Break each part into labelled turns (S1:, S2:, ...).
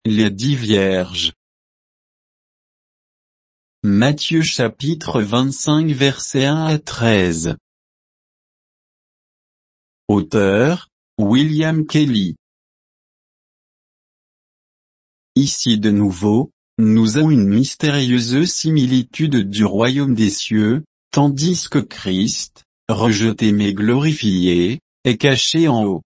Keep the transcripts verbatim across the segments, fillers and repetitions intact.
S1: les dix vierges. Matthieu chapitre vingt-cinq versets un à treize. Auteur, William Kelly. Ici de nouveau, nous avons une mystérieuse similitude du royaume des cieux, tandis que Christ, rejeté mais glorifié, est caché en haut.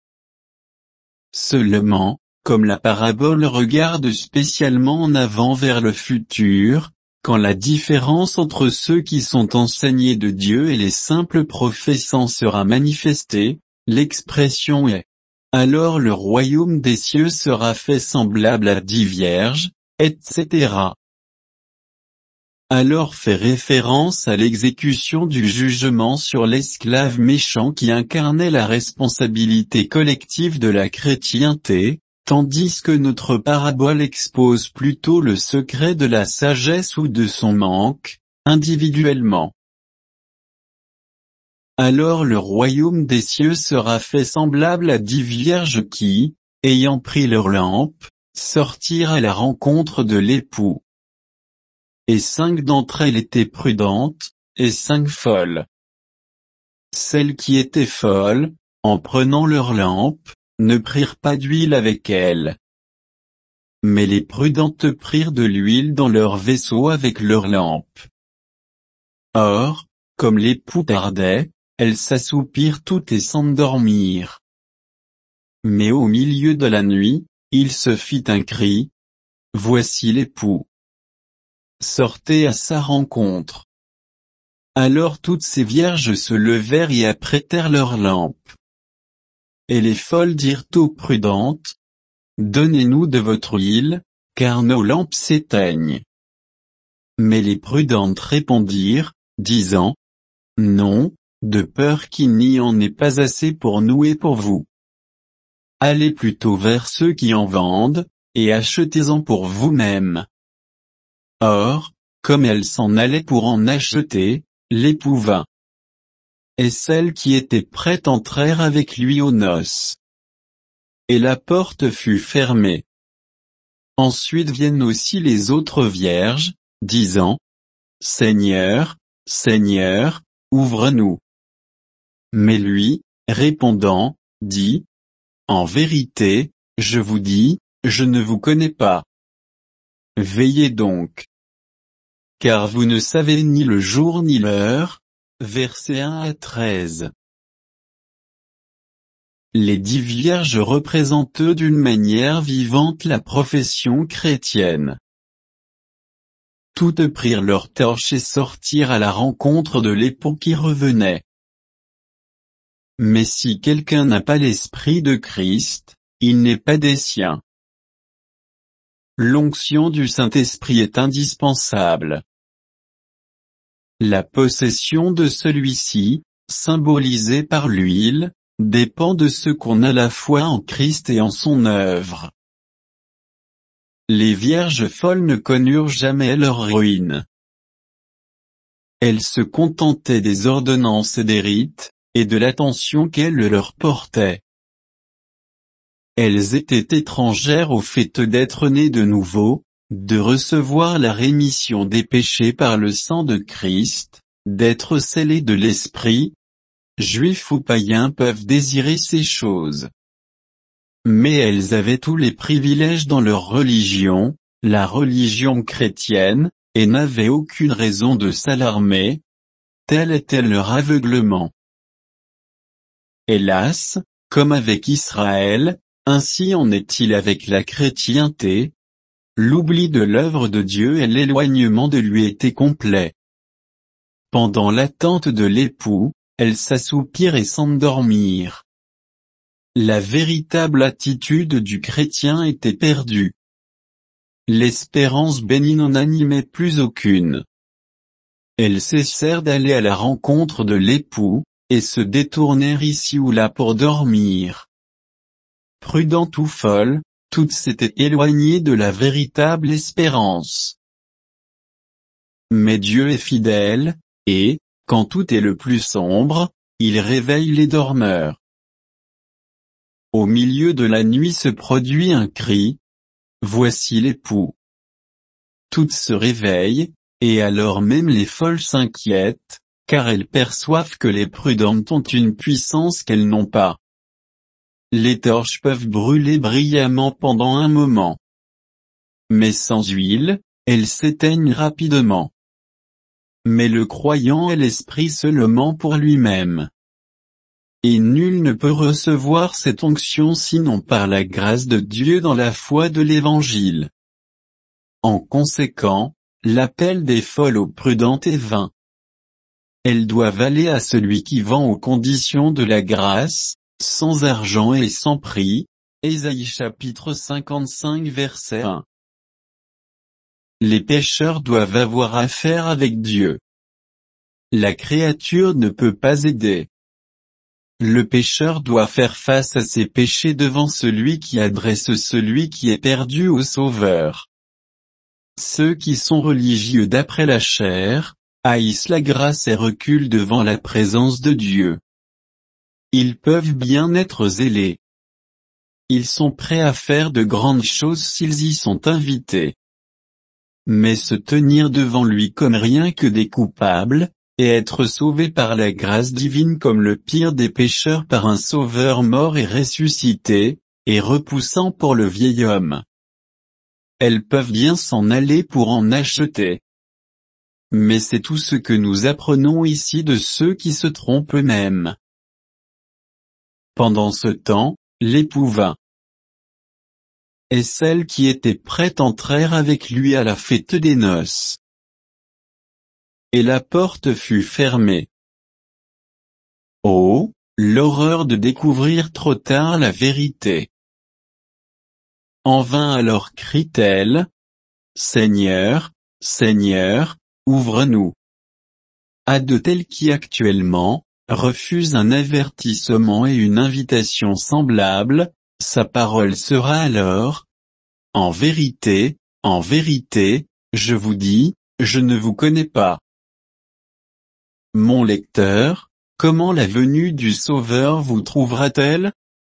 S1: Seulement, comme la parabole regarde spécialement en avant vers le futur, quand la différence entre ceux qui sont enseignés de Dieu et les simples professants sera manifestée, l'expression est « alors le royaume des cieux sera fait semblable à dix vierges », et cetera. Alors fait référence à l'exécution du jugement sur l'esclave méchant qui incarnait la responsabilité collective de la chrétienté, tandis que notre parabole expose plutôt le secret de la sagesse ou de son manque, individuellement. Alors le royaume des cieux sera fait semblable à dix vierges qui, ayant pris leur lampe, sortirent à la rencontre de l'époux. Et cinq d'entre elles étaient prudentes, et cinq folles. Celles qui étaient folles, en prenant leur lampe, ne prirent pas d'huile avec elles. Mais les prudentes prirent de l'huile dans leur vaisseau avec leurs lampes. Or, comme l'époux tardait, elles s'assoupirent toutes et s'endormirent. Mais au milieu de la nuit, il se fit un cri. Voici l'époux. Sortez à sa rencontre. Alors toutes ces vierges se levèrent et apprêtèrent leurs lampes. Et les folles dirent aux prudentes, donnez-nous de votre huile, car nos lampes s'éteignent. Mais les prudentes répondirent, disant, non, de peur qu'il n'y en ait pas assez pour nous et pour vous. Allez plutôt vers ceux qui en vendent, et achetez-en pour vous-mêmes. Or, comme elles s'en allaient pour en acheter, l'époux vint. Et celles qui étaient prêtes entrèrent avec lui aux noces. Et la porte fut fermée. Ensuite viennent aussi les autres vierges, disant, Seigneur, Seigneur, ouvre-nous. Mais lui, répondant, dit, en vérité, je vous dis, je ne vous connais pas. Veillez donc. Car vous ne savez ni le jour ni l'heure. Versets un à treize. Les dix vierges représentent d'une manière vivante la profession chrétienne. Toutes prirent leurs torches et sortirent à la rencontre de l'époux qui revenait. Mais si quelqu'un n'a pas l'esprit de Christ, il n'est pas des siens. L'onction du Saint-Esprit est indispensable. La possession de celui-ci, symbolisée par l'huile, dépend de ce qu'on a la foi en Christ et en son œuvre. Les vierges folles ne connurent jamais leur ruine. Elles se contentaient des ordonnances et des rites, et de l'attention qu'elles leur portaient. Elles étaient étrangères au fait d'être nées de nouveau, de recevoir la rémission des péchés par le sang de Christ, d'être scellées de l'Esprit. Juifs ou païens peuvent désirer ces choses. Mais elles avaient tous les privilèges dans leur religion, la religion chrétienne, et n'avaient aucune raison de s'alarmer. Tel était leur aveuglement. Hélas, comme avec Israël, ainsi en est-il avec la chrétienté. L'oubli de l'œuvre de Dieu et l'éloignement de lui étaient complets. Pendant l'attente de l'époux, elles s'assoupirent et s'endormirent. La véritable attitude du chrétien était perdue. L'espérance bénie n'en animait plus aucune. Elles cessèrent d'aller à la rencontre de l'époux, et se détournèrent ici ou là pour dormir. Prudentes ou folles, toutes s'étaient éloignées de la véritable espérance. Mais Dieu est fidèle, et, quand tout est le plus sombre, il réveille les dormeurs. Au milieu de la nuit se produit un cri. voici l'époux. Toutes se réveillent, et alors même les folles s'inquiètent, car elles perçoivent que les prudentes ont une puissance qu'elles n'ont pas. Les torches peuvent brûler brillamment pendant un moment. Mais sans huile, elles s'éteignent rapidement. Mais le croyant est l'esprit seulement pour lui-même. Et nul ne peut recevoir cette onction sinon par la grâce de Dieu dans la foi de l'Évangile. En conséquent, l'appel des folles aux prudentes est vain. Elles doivent aller à celui qui vend aux conditions de la grâce, sans argent et sans prix. Ésaïe chapitre cinquante-cinq verset un. Les pécheurs doivent avoir affaire avec Dieu. La créature ne peut pas aider. Le pécheur doit faire face à ses péchés devant celui qui adresse celui qui est perdu au Sauveur. Ceux qui sont religieux d'après la chair, haïssent la grâce et reculent devant la présence de Dieu. Ils peuvent bien être zélés. Ils sont prêts à faire de grandes choses s'ils y sont invités. Mais se tenir devant lui comme rien que des coupables, et être sauvés par la grâce divine comme le pire des pécheurs par un Sauveur mort et ressuscité, est repoussant pour le vieil homme. Elles peuvent bien s'en aller pour en acheter. Mais c'est tout ce que nous apprenons ici de ceux qui se trompent eux-mêmes. Pendant ce temps, l'époux vint. Et celles qui étaient prêtes entrèrent avec lui à la fête des noces. Et la porte fut fermée. Oh, l'horreur de découvrir trop tard la vérité. En vain alors crie-t-elle, « Seigneur, Seigneur, ouvre-nous » à de tels qui actuellement, refusent un avertissement et une invitation semblables, sa parole sera alors, « En vérité, en vérité, je vous dis, je ne vous connais pas. » Mon lecteur, comment la venue du Sauveur vous trouvera-t-elle?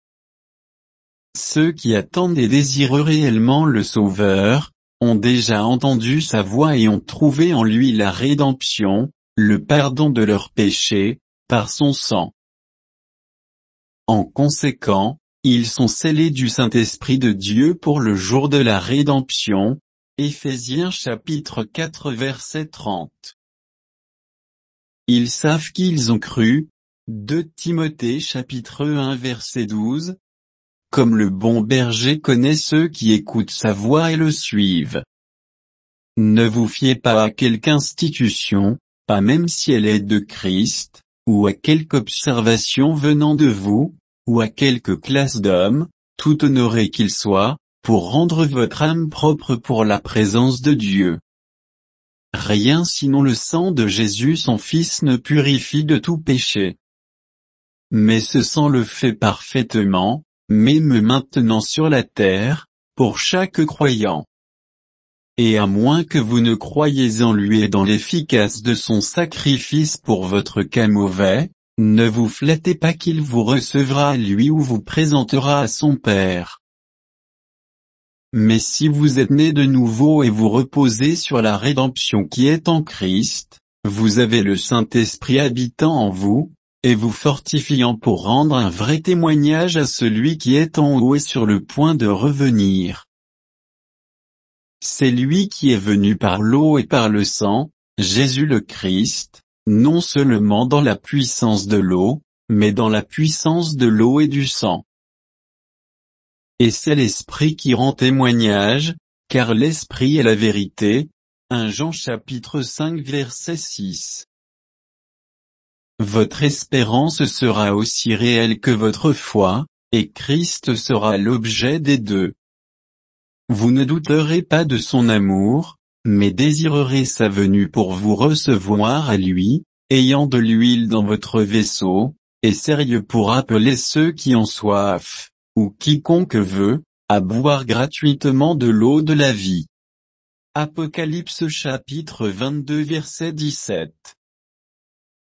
S1: Ceux qui attendent et désirent réellement le Sauveur, ont déjà entendu sa voix et ont trouvé en lui la rédemption, le pardon de leurs péchés, par son sang. En conséquent, ils sont scellés du Saint-Esprit de Dieu pour le jour de la rédemption. Éphésiens chapitre quatre verset trente. Ils savent qu'ils ont cru. deux Timothée chapitre un verset douze. Comme le bon berger connaît ceux qui écoutent sa voix et le suivent. Ne vous fiez pas à quelque institution, pas même si elle est de Christ, ou à quelque observation venant de vous, ou à quelque classe d'hommes, tout honoré qu'ils soient, pour rendre votre âme propre pour la présence de Dieu. Rien sinon le sang de Jésus son Fils ne purifie de tout péché. Mais ce sang le fait parfaitement, même maintenant sur la terre, pour chaque croyant. Et à moins que vous ne croyiez en lui et dans l'efficace de son sacrifice pour votre cas mauvais, ne vous flattez pas qu'il vous recevra à lui ou vous présentera à son Père. Mais si vous êtes nés de nouveau et vous reposez sur la rédemption qui est en Christ, vous avez le Saint-Esprit habitant en vous, et vous fortifiant pour rendre un vrai témoignage à celui qui est en haut et sur le point de revenir. C'est lui qui est venu par l'eau et par le sang, Jésus le Christ, non seulement dans la puissance de l'eau, mais dans la puissance de l'eau et du sang. Et c'est l'Esprit qui rend témoignage, car l'Esprit est la vérité. premier Jean chapitre cinq verset six. Votre espérance sera aussi réelle que votre foi, et Christ sera l'objet des deux. Vous ne douterez pas de son amour, mais désirerez sa venue pour vous recevoir à lui, ayant de l'huile dans votre vaisseau, et sérieux pour appeler ceux qui ont soif, ou quiconque veut, à boire gratuitement de l'eau de la vie. Apocalypse chapitre vingt-deux verset dix-sept.